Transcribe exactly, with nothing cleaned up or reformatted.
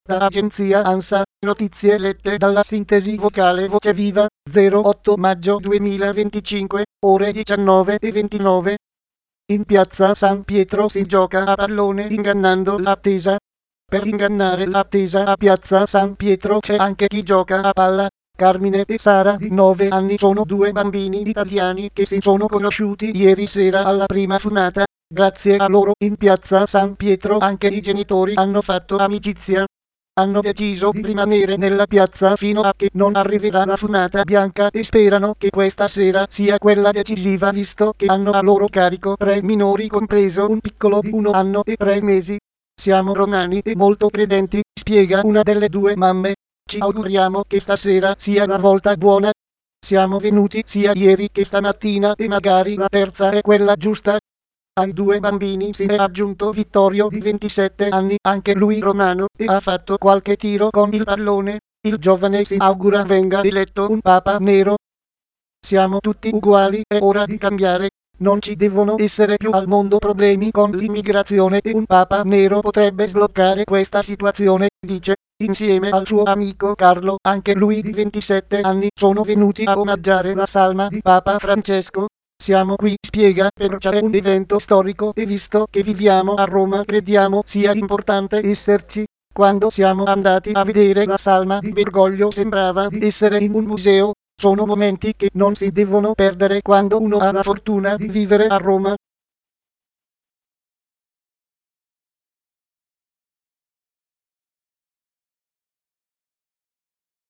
Da agenzia ANSA, notizie lette dalla sintesi vocale Voce Viva, zero otto maggio duemilaventicinque, ore diciannove e ventinove. In piazza San Pietro si gioca a pallone ingannando l'attesa. Per ingannare l'attesa a piazza San Pietro c'è anche chi gioca a palla. Carmine e Sara di nove anni sono due bambini italiani che si sono conosciuti ieri sera alla prima fumata. Grazie a loro in piazza San Pietro anche i genitori hanno fatto amicizia. Hanno deciso di rimanere nella piazza fino a che non arriverà la fumata bianca e sperano che questa sera sia quella decisiva visto che hanno a loro carico tre minori compreso un piccolo di uno anno e tre mesi. Siamo romani e molto credenti, spiega una delle due mamme. Ci auguriamo che stasera sia la volta buona. Siamo venuti sia ieri che stamattina e magari la terza è quella giusta. Ai due bambini si è aggiunto Vittorio di ventisette anni, anche lui romano, e ha fatto qualche tiro con il pallone. Il giovane si augura venga eletto un papa nero. Siamo tutti uguali, è ora di cambiare. Non ci devono essere più al mondo problemi con l'immigrazione e un papa nero potrebbe sbloccare questa situazione, dice. Insieme al suo amico Carlo, anche lui di ventisette anni, sono venuti a omaggiare la salma di Papa Francesco. Siamo qui, spiega, per c'è un evento storico e visto che viviamo a Roma crediamo sia importante esserci. Quando siamo andati a vedere la salma di Bergoglio sembrava di essere in un museo. Sono momenti che non si devono perdere quando uno ha la fortuna di vivere a Roma.